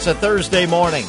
It's a Thursday morning.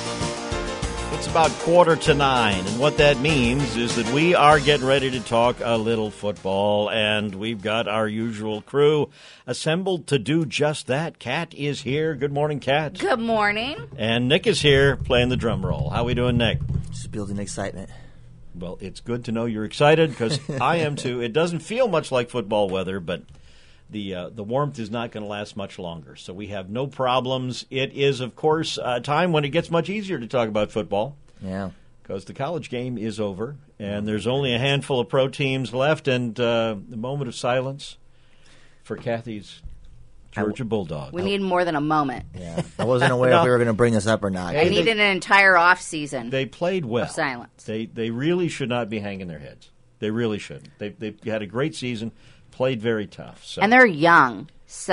It's about 8:45, and what that means is that we are getting ready to talk a little football, and we've got our usual crew assembled to do just that. Kat is here. Good morning, Kat. Good morning. And Nick is here playing the drum roll. How we doing, Nick? Just building excitement. Well, it's good to know you're excited, because I am too. It doesn't feel much like football weather, but the warmth is not going to last much longer, so we have no problems. It is, of course, a time when it gets much easier to talk about football. Yeah. Because the college game is over, and there's only a handful of pro teams left, and the moment of silence for Kathy's Georgia Bulldogs. We need more than a moment. Yeah. I wasn't aware if we were going to bring this up or not. I needed an entire off season. They played well. Of silence. They really should not be hanging their heads. They really shouldn't. They had a great season, played very tough. So. And they're young,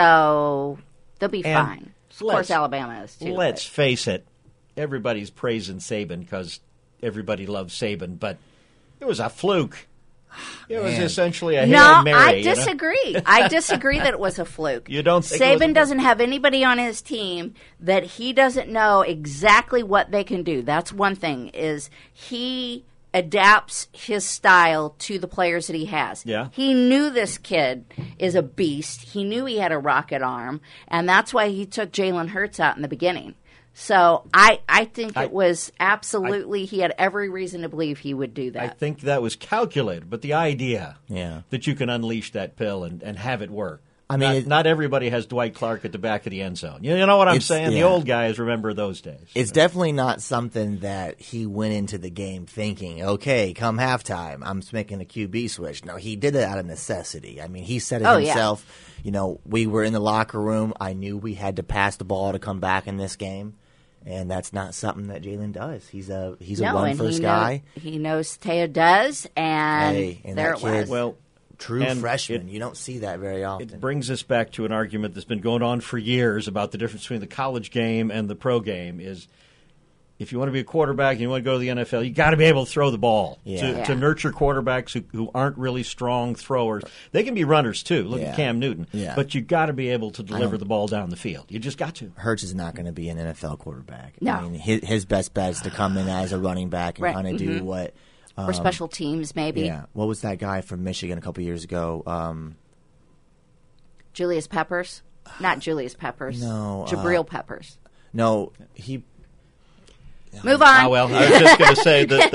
so they'll be And fine. Of course, Alabama is too. Let's face it, everybody's praising Saban because everybody loves Saban, but it was a fluke. It was essentially a Hail Mary. I disagree. I disagree that it was a fluke. You don't think Saban doesn't have anybody on his team that he doesn't know exactly what they can do. That's one thing, is he adapts his style to the players that he has. Yeah. He knew this kid is a beast. He knew he had a rocket arm, and that's why he took Jalen Hurts out in the beginning. So I think it was absolutely, he had every reason to believe he would do that. I think that was calculated, but the idea Yeah. that you can unleash that pill and have it work. I mean, not everybody has Dwight Clark at the back of the end zone. You know what I'm saying? The yeah. old guys remember those days. It's definitely not something that he went into the game thinking, okay, come halftime, I'm making a QB switch. No, he did it out of necessity. I mean, he said it himself. Yeah. You know, we were in the locker room. I knew we had to pass the ball to come back in this game. And that's not something that Jalen does. He's a run-first guy. He knows Teo does, and, and there that it kid, was. Well, true freshman. You don't see that very often. It brings us back to an argument that's been going on for years about the difference between the college game and the pro game is if you want to be a quarterback and you want to go to the NFL, you got to be able to throw the ball to nurture quarterbacks who aren't really strong throwers. They can be runners too. Look at Cam Newton. Yeah. But you got to be able to deliver the ball down the field. You just got to. Hurts is not going to be an NFL quarterback. No. I mean, his best bet is to come in as a running back and kind of do what. Or special teams, maybe. Yeah. What was that guy from Michigan a couple years ago? Julius Peppers? Not Julius Peppers. No. Jabril Peppers. No, he. Move on. Oh, well, I was just going to say that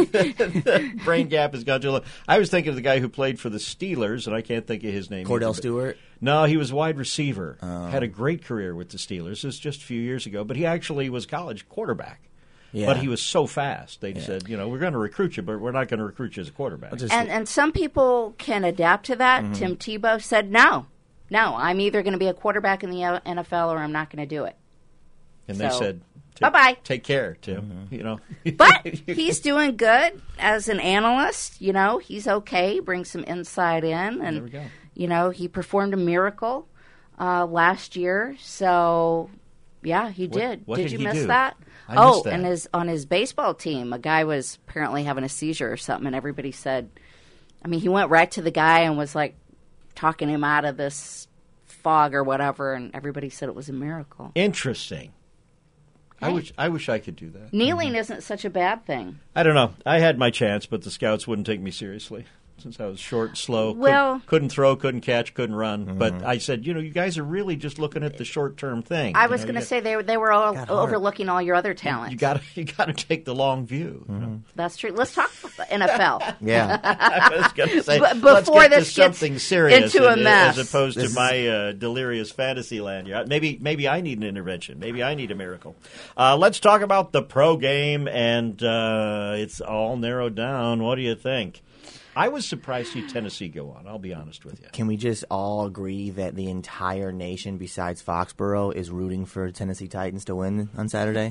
the brain gap has got too long. I was thinking of the guy who played for the Steelers, and I can't think of his name. Cordell either, Stewart? No, he was wide receiver. Had a great career with the Steelers. This was just a few years ago, but he actually was college quarterback. Yeah. But he was so fast. They said, we're going to recruit you, but we're not going to recruit you as a quarterback. And some people can adapt to that. Mm-hmm. Tim Tebow said, no, I'm either going to be a quarterback in the NFL or I'm not going to do it. And they said, bye-bye. Take care, Tim. Mm-hmm. But he's doing good as an analyst. He's okay. Brings some insight in. And, there we go. He performed a miracle last year. So, yeah, he did. What did did you he miss do? that? I missed that. And on his baseball team, a guy was apparently having a seizure or something, and everybody said, he went right to the guy and was like talking him out of this fog or whatever, and everybody said it was a miracle. Interesting. Hey. I wish I could do that. Kneeling isn't such a bad thing. I don't know. I had my chance, but the scouts wouldn't take me seriously since I was short, slow, Well, couldn't throw, couldn't catch, couldn't run. But I said, you guys are really just looking at the short-term thing. I was going to say they were all overlooking all your other talents. You got to take the long view. That's true. Let's talk NFL. Yeah. I was going to say Before let's get this to something gets serious into a mess. as opposed to my delirious fantasy land here. Maybe I need an intervention. Maybe I need a miracle. Let's talk about the pro game, and it's all narrowed down. What do you think? I was surprised to see Tennessee go on, I'll be honest with you. Can we just all agree that the entire nation besides Foxborough is rooting for Tennessee Titans to win on Saturday?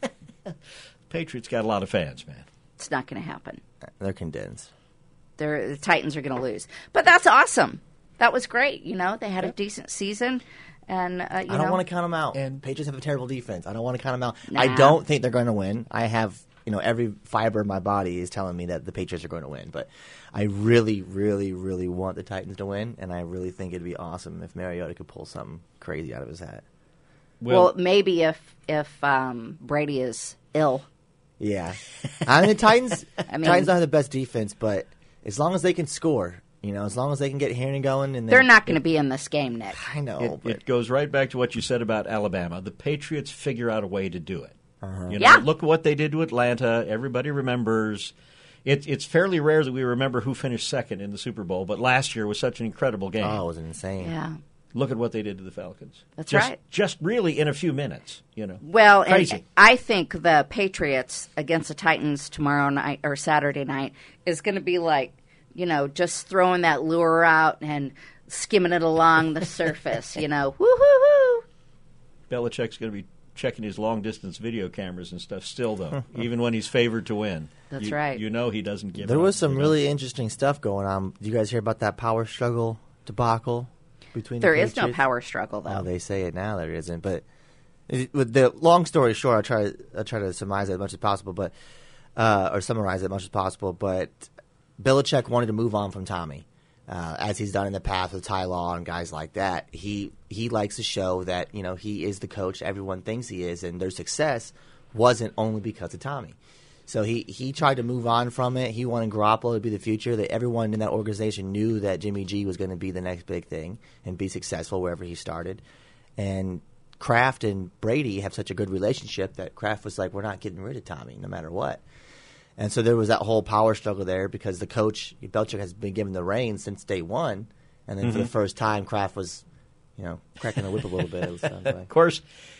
Patriots got a lot of fans, man. It's not going to happen. They're condensed. The Titans are going to lose. But that's awesome. That was great. They had a decent season. And I don't want to count them out. And Patriots have a terrible defense. I don't want to count them out. Nah. I don't think they're going to win. I have, every fiber of my body is telling me that the Patriots are going to win. But I really, really, really want the Titans to win, and I really think it'd be awesome if Mariota could pull something crazy out of his hat. Well, maybe if Brady is ill. Yeah. I mean, the Titans don't have the best defense, but as long as they can score, as long as they can get Henry going. And they're not going to be in this game, Nick. I know. It goes right back to what you said about Alabama. The Patriots figure out a way to do it. Look at what they did to Atlanta. Everybody remembers. It's fairly rare that we remember who finished second in the Super Bowl, but last year was such an incredible game. Oh, it was insane. Yeah. Look at what they did to the Falcons. That's right. Just really in a few minutes, Well, crazy. And I think the Patriots against the Titans tomorrow night or Saturday night is going to be like, just throwing that lure out and skimming it along the surface, woo-hoo-hoo. Belichick's going to be checking his long-distance video cameras and stuff still, though, even when he's favored to win. That's right. He doesn't give There up. was some really interesting stuff going on. Did you guys hear about that power struggle debacle between the Patriots? There is no power struggle, though. Oh, they say it now. There isn't. But with the long story short, I'll try to surmise it as much as possible, but or summarize it as much as possible. But Belichick wanted to move on from Tommy, as he's done in the past with Ty Law and guys like that. He likes to show that he is the coach everyone thinks he is, and their success wasn't only because of Tommy. So he tried to move on from it. He wanted Garoppolo to be the future. That everyone in that organization knew that Jimmy G was going to be the next big thing and be successful wherever he started. And Kraft and Brady have such a good relationship that Kraft was like, we're not getting rid of Tommy no matter what. And so there was that whole power struggle there because the coach, Belichick, has been given the reins since day one. And then for the first time, Kraft was, cracking the whip a little bit. It sounds like. Of course,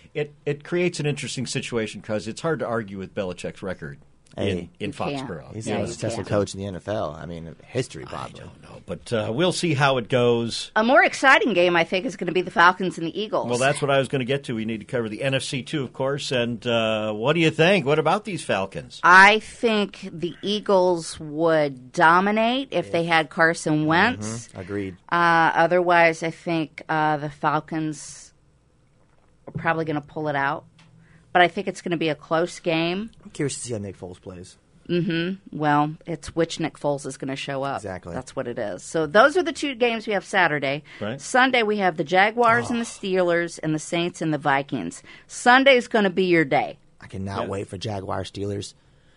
it creates an interesting situation because it's hard to argue with Belichick's record in Foxborough. He's the most successful coach in the NFL. I mean, history, probably. I don't know, but we'll see how it goes. A more exciting game, I think, is going to be the Falcons and the Eagles. Well, that's what I was going to get to. We need to cover the NFC, too, of course. And what do you think? What about these Falcons? I think the Eagles would dominate if they had Carson Wentz. Mm-hmm. Agreed. Otherwise, I think the Falcons are probably going to pull it out. But I think it's going to be a close game. I'm curious to see how Nick Foles plays. Well, it's which Nick Foles is going to show up. Exactly. That's what it is. So those are the two games we have Saturday. Right. Sunday we have the Jaguars and the Steelers and the Saints and the Vikings. Sunday's going to be your day. I cannot wait for Jaguars Steelers.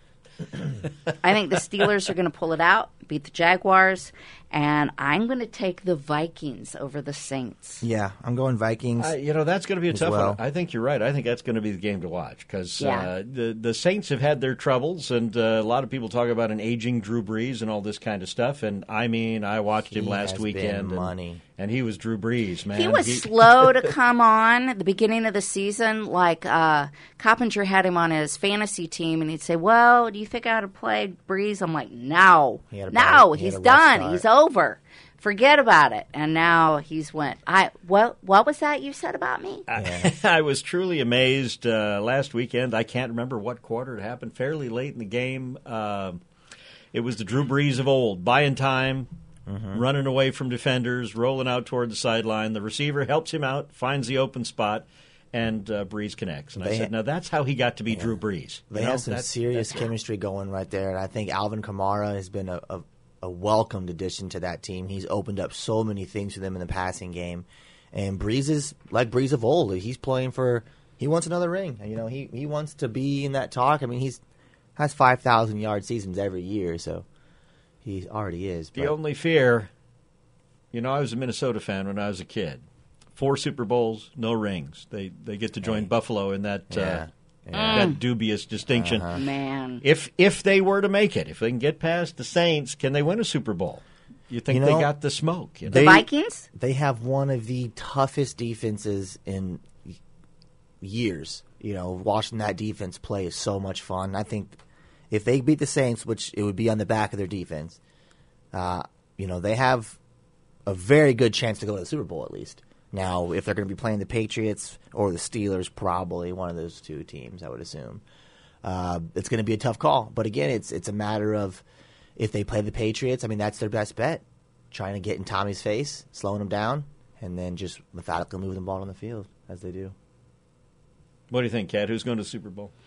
I think the Steelers are going to pull it out, beat the Jaguars, and I'm going to take the Vikings over the Saints. Yeah, I'm going Vikings. That's going to be a tough well. one. I think you're right. I think that's going to be the game to watch because the Saints have had their troubles, and a lot of people talk about an aging Drew Brees and all this kind of stuff. And I watched him last weekend, and he was Drew Brees, man. He was slow to come on at the beginning of the season. Like Coppinger had him on his fantasy team, and he'd say, "Well, do you think I ought to play Brees?" I'm like, "No, he's done. He's over. Forget about it." And now he's went. What was that you said about me? I was truly amazed last weekend. I can't remember what quarter it happened. Fairly late in the game. It was the Drew Brees of old, buying time, running away from defenders, rolling out toward the sideline. The receiver helps him out, finds the open spot, and Brees connects. And I said, now that's how he got to be Drew Brees. They have some serious chemistry going right there, and I think Alvin Kamara has been a welcomed addition to that team. He's opened up so many things for them in the passing game. And Brees is like Brees of old. He's playing he wants another ring. He wants to be in that talk. I mean, he's has 5,000-yard seasons every year, so he already is. The only fear, I was a Minnesota fan when I was a kid. 4 Super Bowls, no rings. They get to join Buffalo in that that dubious distinction. Man, if they were to make it, if they can get past the Saints, can they win a Super Bowl? You think they got the smoke? The Vikings? They have one of the toughest defenses in years. Watching that defense play is so much fun. I think if they beat the Saints, which it would be on the back of their defense, they have a very good chance to go to the Super Bowl at least. Now, if they're going to be playing the Patriots or the Steelers, probably one of those two teams, I would assume. It's going to be a tough call. But again, it's a matter of if they play the Patriots, I mean, that's their best bet. Trying to get in Tommy's face, slowing him down, and then just methodically moving the ball on the field as they do. What do you think, Kat? Who's going to the Super Bowl?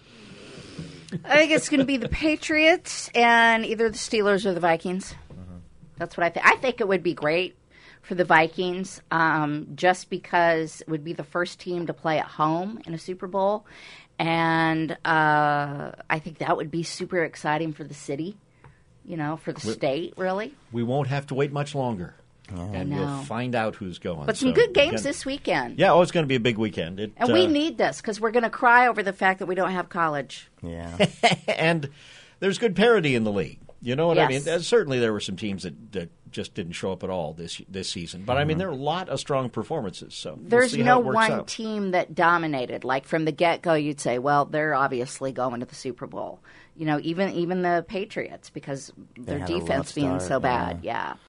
I think it's going to be the Patriots and either the Steelers or the Vikings. That's what I think. I think it would be great for the Vikings, just because it would be the first team to play at home in a Super Bowl. And I think that would be super exciting for the city, for the state, really. We won't have to wait much longer. And you'll find out who's going. But some good games this weekend. Yeah, it's going to be a big weekend. And we need this because we're going to cry over the fact that we don't have college. Yeah. And there's good parity in the league. You know what I mean? Certainly there were some teams that just didn't show up at all this season. But, I mean, there are a lot of strong performances. So there's no one team that dominated. Like, from the get-go, you'd say, well, they're obviously going to the Super Bowl. Even the Patriots, because their defense being so bad. Yeah.